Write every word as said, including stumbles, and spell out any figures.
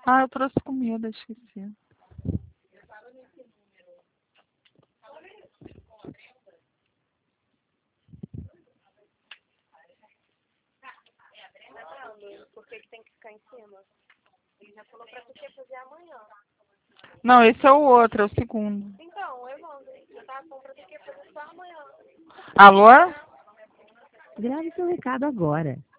Ah, eu trouxe comida, esqueci. Por que que tem que ficar em cima? Ele já falou pra tu que ia fazer amanhã. Não, esse é o outro, é o segundo. Então, Evandro, eu tava falando pra tu que ia fazer só amanhã. Alô? Grave seu recado agora.